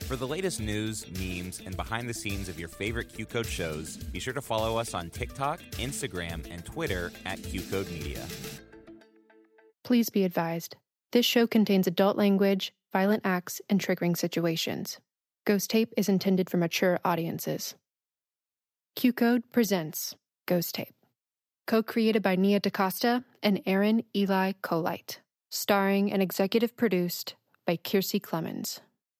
For the latest news, memes, and behind the scenes of your favorite Q-Code shows, be sure to follow us on TikTok, Instagram, and Twitter at Q-Code Media. Please be advised. This show contains adult language, violent acts, and triggering situations. Ghost Tape is intended for mature audiences. Q-Code presents Ghost Tape. Co-created by Nia DaCosta and Aaron Eli Colite. Starring and executive produced by Kiersey Clemens.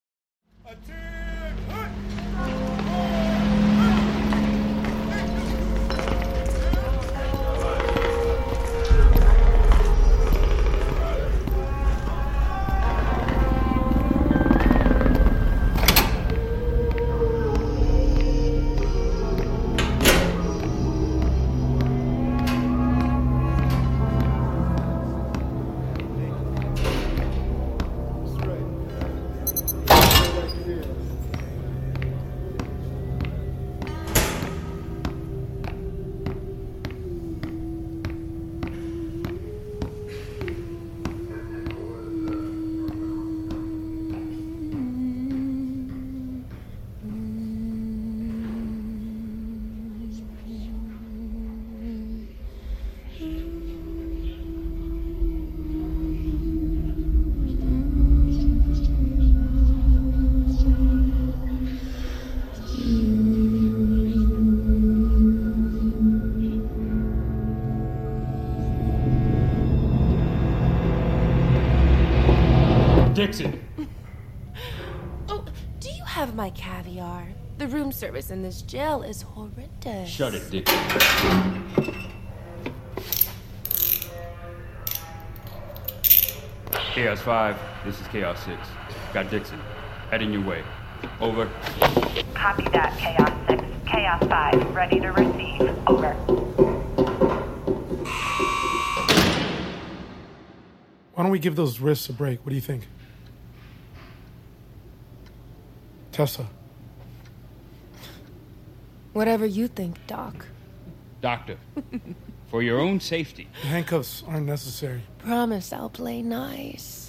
Dixon. Oh, do you have my caviar? The room service in this jail is horrendous. Shut it, Dixon. Chaos 5, this is Chaos 6. Got Dixon. Heading your way. Over. Copy that, Chaos 6. Chaos 5, ready to receive. Over. Why don't we give those wrists a break? What do you think? Tessa. Whatever you think, Doc. Doctor, for your own safety. The handcuffs aren't necessary. Promise I'll play nice.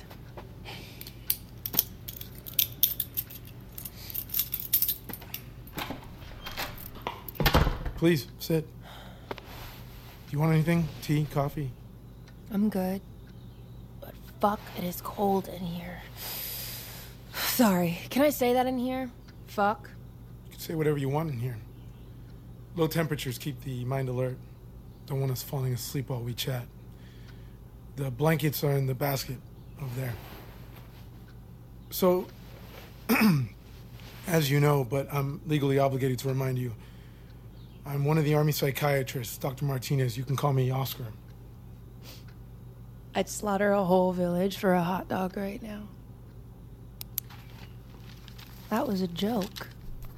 Please, sit. Do you want anything? Tea, coffee? I'm good. But fuck, it is cold in here. Sorry, can I say that in here? Fuck. You can say whatever you want in here. Low temperatures keep the mind alert. Don't want us falling asleep while we chat. The blankets are in the basket over there. So, as you know, but I'm legally obligated to remind you, I'm one of the Army psychiatrists, Dr. Martinez. You can call me Oscar. I'd slaughter a whole village for a hot dog right now. That was a joke.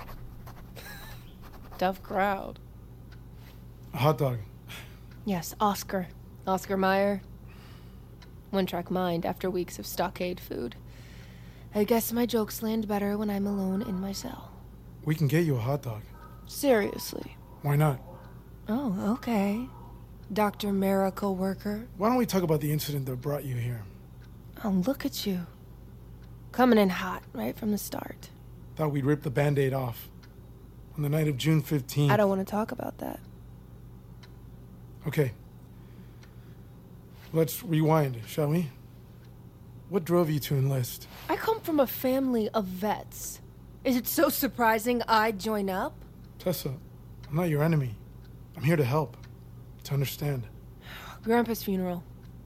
Tough crowd. A hot dog. Yes, Oscar. Oscar Mayer. One-track mind after weeks of stockade food. I guess my jokes land better when I'm alone in my cell. We can get you a hot dog. Seriously. Why not? Oh, okay. Dr. Miracle Worker. Why don't we talk about the incident that brought you here? Oh, look at you. Coming in hot right from the start. Thought we'd rip the Band-Aid off. On the night of June 15th. I don't want to talk about that. Okay. Let's rewind, shall we? What drove you to enlist? I come from a family of vets. Is it so surprising I'd join up? Tessa, I'm not your enemy. I'm here to help. To understand. Grandpa's funeral.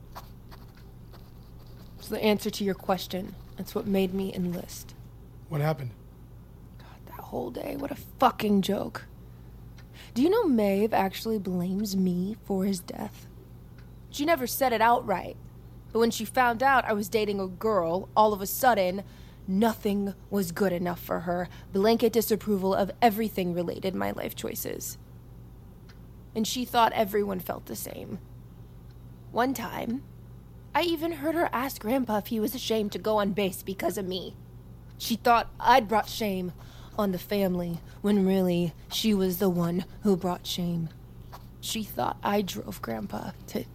It's the answer to your question. That's what made me enlist. What happened? God, that whole day, what a fucking joke. Do you know Maeve actually blames me for his death? She never said it outright. But when she found out I was dating a girl, all of a sudden, nothing was good enough for her. Blanket disapproval of everything related my life choices. And she thought everyone felt the same. One time, I even heard her ask Grandpa if he was ashamed to go on base because of me. She thought I'd brought shame on the family, when really, she was the one who brought shame. She thought I drove Grandpa to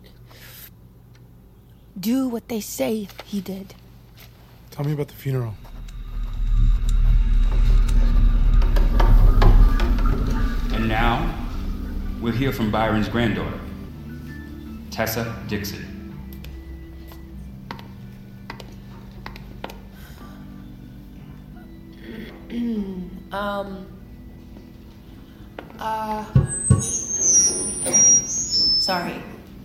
do what they say he did. Tell me about the funeral. we'll hear from Byron's granddaughter, Tessa Dixon. Sorry.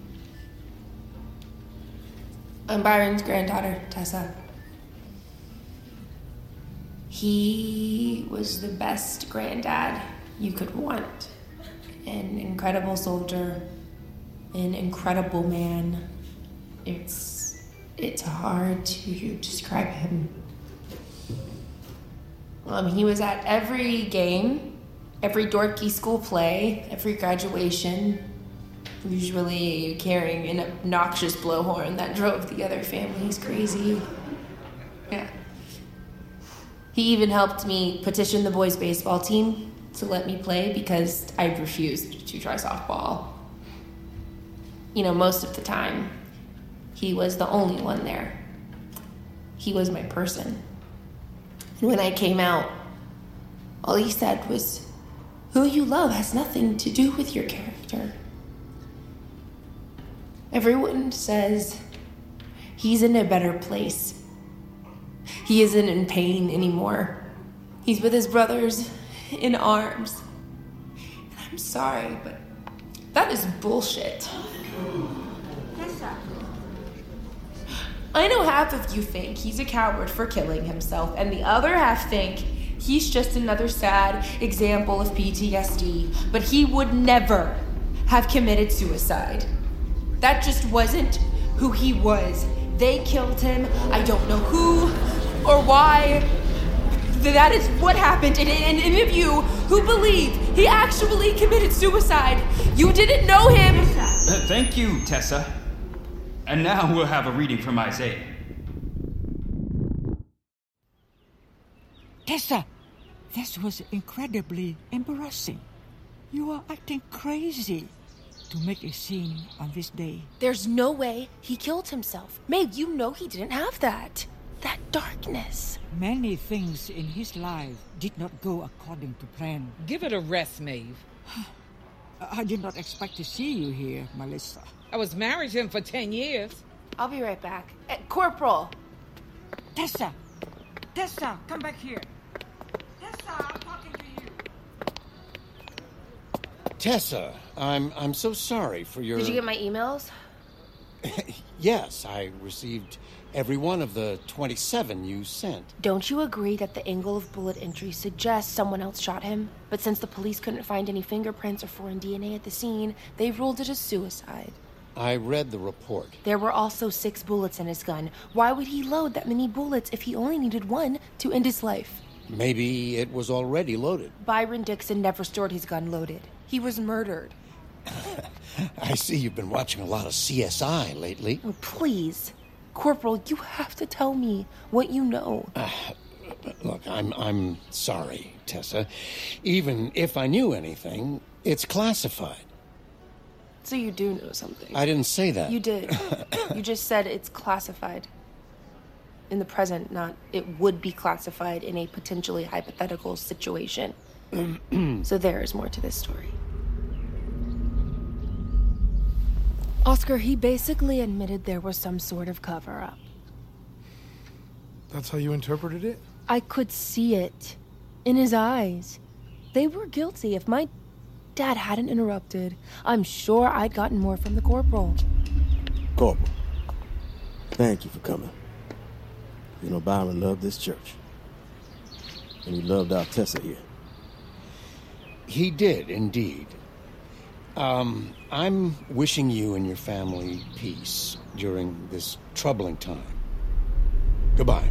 I'm Byron's granddaughter, Tessa. He was the best granddad you could want. An incredible soldier, an incredible man. It's hard to describe him. He was at every game, every dorky school play, every graduation, usually carrying an obnoxious blowhorn that drove the other families crazy. Yeah. He even helped me petition the boys' baseball team to let me play because I refused to try softball. Most of the time, he was the only one there. He was my person. And when I came out, all he said was, "Who you love has nothing to do with your character." Everyone says he's in a better place. He isn't in pain anymore. He's with his brothers in arms. And I'm sorry, but that is bullshit. I know half of you think he's a coward for killing himself, and the other half think he's just another sad example of PTSD, but he would never have committed suicide. That just wasn't who he was. They killed him. I don't know who or why. That is what happened. And any of you who believe he actually committed suicide, you didn't know him. Thank you, Tessa. And now we'll have a reading from Isaiah. Tessa, this was incredibly embarrassing. You are acting crazy to make a scene on this day. There's no way he killed himself. Maeve, you know he didn't have that. That darkness. Many things in his life did not go according to plan. Give it a rest, Maeve. I did not expect to see you here, Melissa. I was married to him for 10 years. I'll be right back. Corporal! Tessa! Tessa, come back here. Tessa, I'm talking to you. Tessa, I'm so sorry for your... Did you get my emails? Yes, I received every one of the 27 you sent. Don't you agree that the angle of bullet entry suggests someone else shot him? But since the police couldn't find any fingerprints or foreign DNA at the scene, they ruled it as suicide. I read the report. There were also 6 bullets in his gun. Why would he load that many bullets if he only needed one to end his life? Maybe it was already loaded. Byron Dixon never stored his gun loaded. He was murdered. I see you've been watching a lot of CSI lately. Oh, please. Corporal, you have to tell me what you know. Look, I'm sorry, Tessa. Even if I knew anything, it's classified. So you do know something? I didn't say that. You did. You just said it's classified. In the present, not it would be classified in a potentially hypothetical situation. So there is more to this story. Oscar, he basically admitted there was some sort of cover-up. That's how you interpreted it? I could see it. In his eyes. They were guilty. If my dad hadn't interrupted, I'm sure I'd gotten more from the corporal. Corporal, thank you for coming. You know, Byron loved this church. And he loved our Tessa here. He did, indeed. I'm wishing you and your family peace during this troubling time. Goodbye.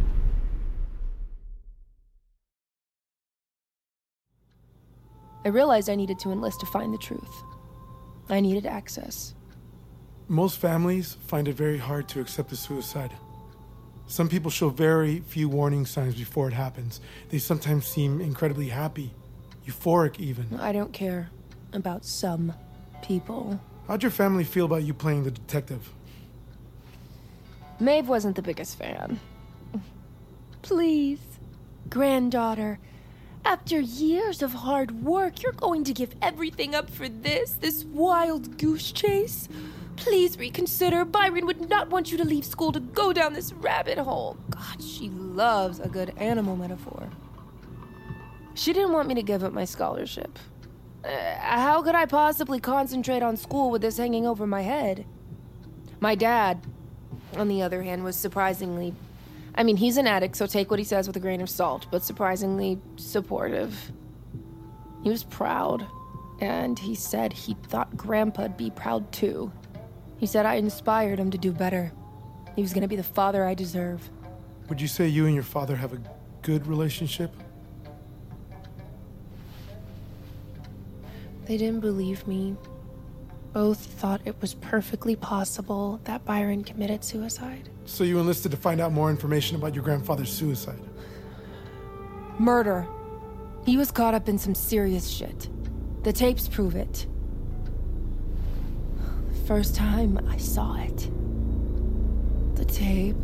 I realized I needed to enlist to find the truth. I needed access. Most families find it very hard to accept a suicide. Some people show very few warning signs before it happens. They sometimes seem incredibly happy, euphoric even. I don't care about some people. How'd your family feel about you playing the detective? Maeve wasn't the biggest fan. Please, granddaughter, After years of hard work, you're going to give everything up for this wild goose chase? Please reconsider. Byron would not want you to leave school to go down this rabbit hole. God, she loves a good animal metaphor. She didn't want me to give up my scholarship. How could I possibly concentrate on school with this hanging over my head? My dad, on the other hand, was surprisingly... I mean, he's an addict, so take what he says with a grain of salt, but surprisingly supportive. He was proud, and he said he thought Grandpa'd be proud too. He said I inspired him to do better. He was going to be the father I deserve. Would you say you and your father have a good relationship? They didn't believe me. Both thought it was perfectly possible that Byron committed suicide. So you enlisted to find out more information about your grandfather's suicide? Murder. He was caught up in some serious shit. The tapes prove it. The first time I saw it. The tape.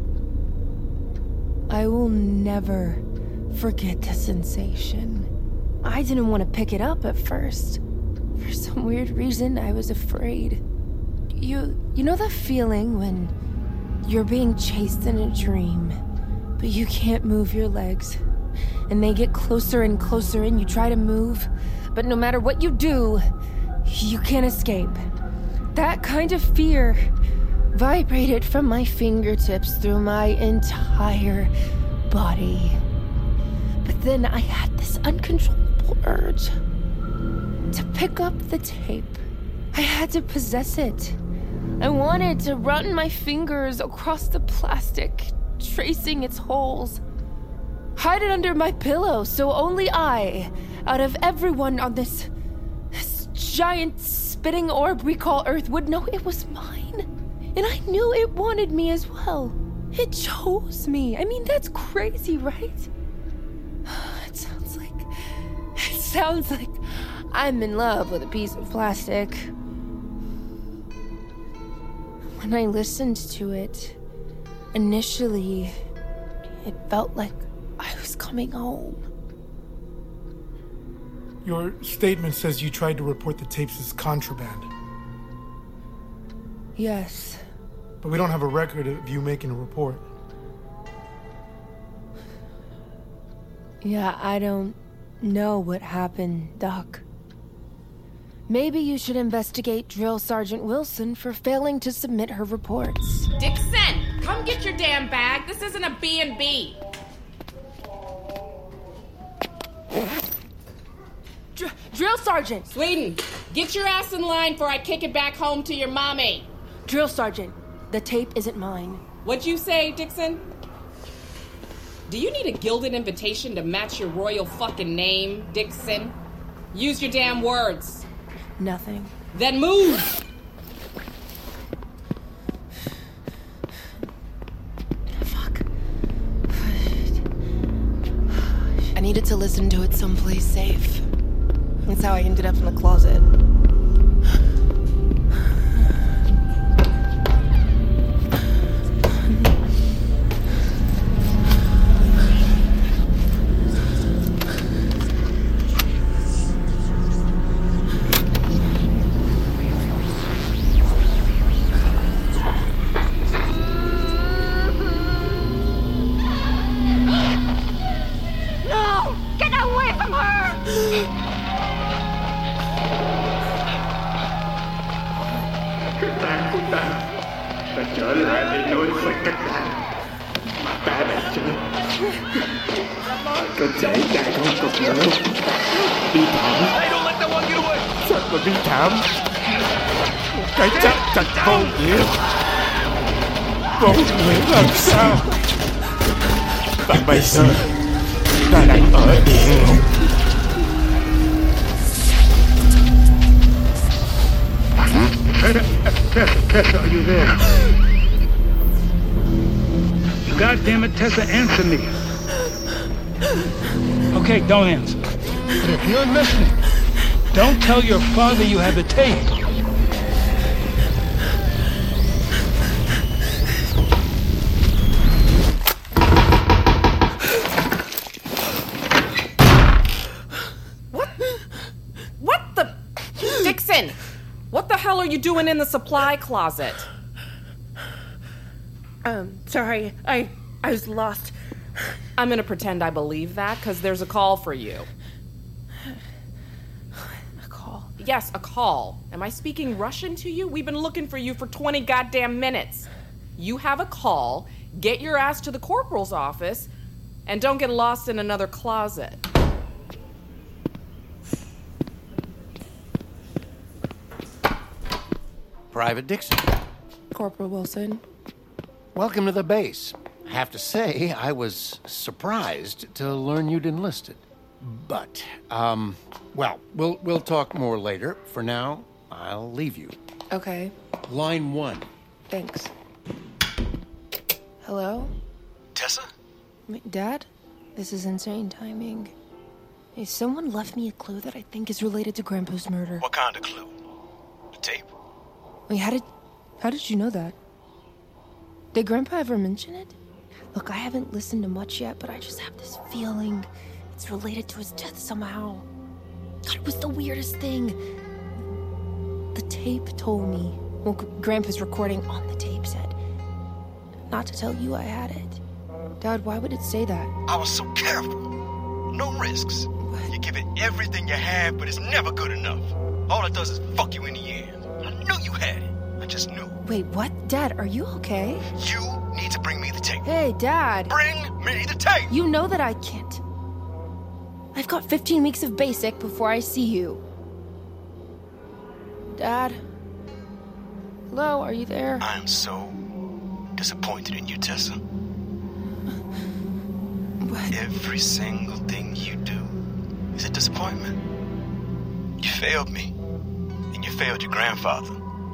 I will never forget the sensation. I didn't want to pick it up at first. For some weird reason, I was afraid. You know that feeling when you're being chased in a dream, but you can't move your legs, and they get closer and closer, and you try to move, but no matter what you do, you can't escape. That kind of fear vibrated from my fingertips through my entire body. But then I had this uncontrollable urge to pick up the tape. I had to possess it. I wanted to run my fingers across the plastic, tracing its holes. Hide it under my pillow so only I, out of everyone on this giant spinning orb we call Earth, would know it was mine. And I knew it wanted me as well. It chose me. I mean, that's crazy, right? It sounds like I'm in love with a piece of plastic. When I listened to it, initially, it felt like I was coming home. Your statement says you tried to report the tapes as contraband. Yes. But we don't have a record of you making a report. Yeah, I don't know what happened, Doc. Maybe you should investigate Drill Sergeant Wilson for failing to submit her reports. Dixon, come get your damn bag. This isn't a B&B. Drill Sergeant! Sweden, get your ass in line before I kick it back home to your mommy. Drill Sergeant, the tape isn't mine. What'd you say, Dixon? Do you need a gilded invitation to match your royal fucking name, Dixon? Use your damn words. Nothing. Then move! Fuck. I needed to listen to it someplace safe. That's how I ended up in the closet. Cơ thể chạy không cực nữa. Bi thảm. Thật là bi thảm. Một cái chắc chặt vô nghĩa. Vô nghĩa làm sao? Và bây giờ ta đang ở địa ngục. Tessa, are you there? God damn it, Tessa, answer me. Okay, don't answer. But if you're listening, don't tell your father you have the tape. are you doing in the supply closet? Sorry, I was lost. I'm gonna pretend I believe that, because there's a call for you. A call? Yes, a call. Am I speaking Russian to you? We've been looking for you for 20 goddamn minutes. You have a call, get your ass to the corporal's office, and don't get lost in another closet. Private Dixon. Corporal Wilson. Welcome to the base. I have to say, I was surprised to learn you'd enlisted. But, well, we'll talk more later. For now, I'll leave you. Okay. Line 1. Thanks. Hello? Tessa? Dad? This is insane timing. Hey, someone left me a clue that I think is related to Grandpa's murder. What kind of clue? The tape? Wait, how did you know that? Did Grandpa ever mention it? Look, I haven't listened to much yet, but I just have this feeling it's related to his death somehow. God, it was the weirdest thing. The tape told me. Well, Grandpa's recording on the tape said, not to tell you I had it. Dad, why would it say that? I was so careful. No risks. What? You give it everything you have, but it's never good enough. All it does is fuck you in the end. I knew you had it. I just knew. Wait, what? Dad, are you okay? You need to bring me the tape. Hey, Dad. Bring me the tape! You know that I can't. I've got 15 weeks of basic before I see you. Dad? Hello, are you there? I'm so disappointed in you, Tessa. What? Every single thing you do is a disappointment. You failed me, and you failed your grandfather.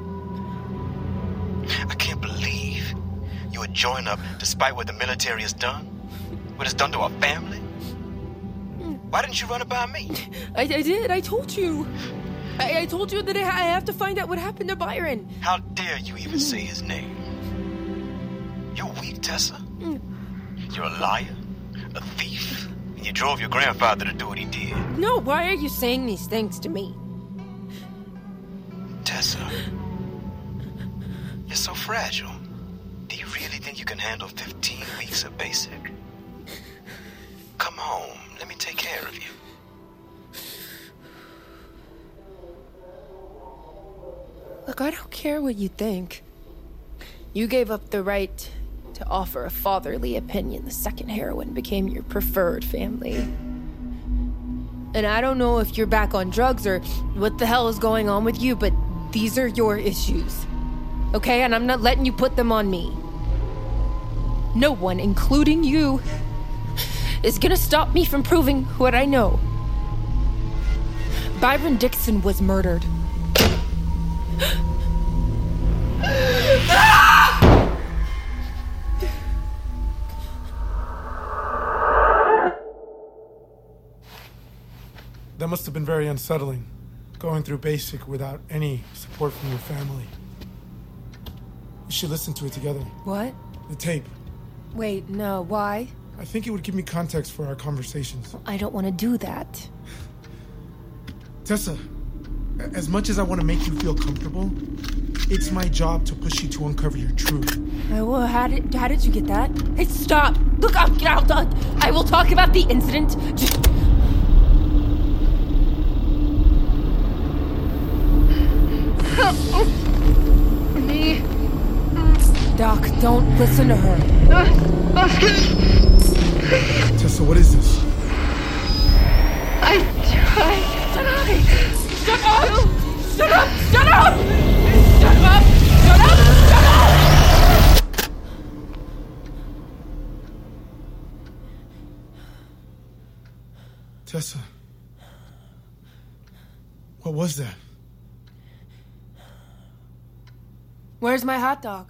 I can't believe you would join up despite what the military has done, what it's done to our family. Why didn't you run it by me? I did. I told you. I told you that I have to find out what happened to Byron. How dare you even say his name? You're weak, Tessa. You're a liar, a thief, and you drove your grandfather to do what he did. No, why are you saying these things to me? Tessa, you're so fragile. Do you really think you can handle 15 weeks of basic? Come home. Let me take care of you. Look, I don't care what you think. You gave up the right to offer a fatherly opinion the second heroine became your preferred family. And I don't know if you're back on drugs or what the hell is going on with you, but these are your issues. Okay? And I'm not letting you put them on me. No one, including you, is gonna stop me from proving what I know. Byron Dixon was murdered. That must have been very unsettling, going through basic without any support from your family. We should listen to it together. What? The tape. Wait, no, why? I think it would give me context for our conversations. I don't want to do that. Tessa, as much as I want to make you feel comfortable, it's my job to push you to uncover your truth. Well, how did you get that? Hey, stop! Look, I will talk about the incident. Just... Me. Doc, don't listen to her. Tessa, what is this? I tried. Shut up! Shut up! Shut up! Shut up! Shut up! Shut up! Shut up! Tessa, what was that? Where's my hot dog?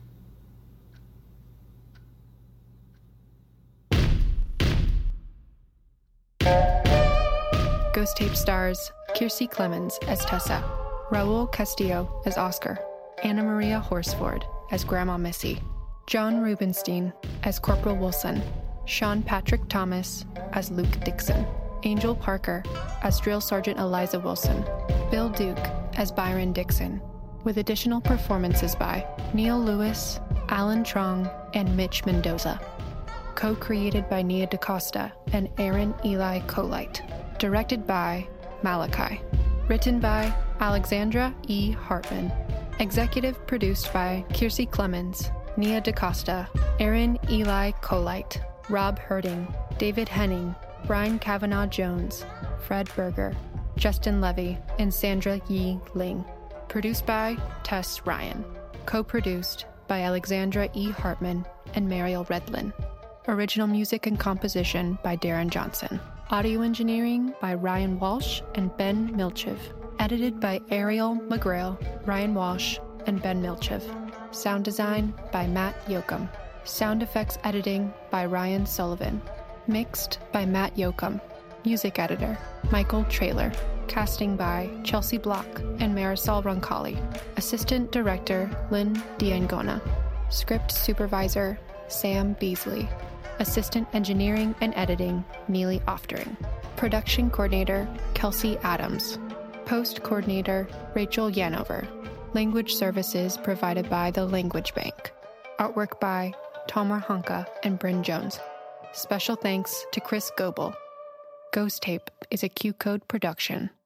Ghost Tape stars Kiersey Clemens as Tessa, Raul Castillo as Oscar, Anna Maria Horsford as Grandma Missy, John Rubenstein as Corporal Wilson, Sean Patrick Thomas as Luke Dixon, Angel Parker as Drill Sergeant Eliza Wilson, Bill Duke as Byron Dixon, with additional performances by Neil Lewis, Alan Trong, and Mitch Mendoza. Co-created by Nia DaCosta and Aaron Eli Colite. Directed by Malachi. Written by Alexandra E. Hartman. Executive produced by Kiersey Clemens, Nia DaCosta, Aaron Eli Colite, Rob Herding, David Henning, Brian Kavanaugh Jones, Fred Berger, Justin Levy, and Sandra Yi Ling. Produced by Tess Ryan. Co-produced by Alexandra E. Hartman and Mariel Redlin. Original music and composition by Darren Johnson. Audio engineering by Ryan Walsh and Ben Milchev. Edited by Ariel McGrail, Ryan Walsh, and Ben Milchev. Sound design by Matt Yoakum. Sound effects editing by Ryan Sullivan. Mixed by Matt Yoakum. Music editor, Michael Traylor. Casting by Chelsea Block and Marisol Roncalli. Assistant director, Lynn Diangona. Script supervisor, Sam Beasley. Assistant engineering and editing, Neely Oftering. Production coordinator, Kelsey Adams. Post coordinator, Rachel Yanover. Language services provided by the Language Bank. Artwork by Tomer Honka and Bryn Jones. Special thanks to Chris Goebel. Ghost Tape is a Q Code production.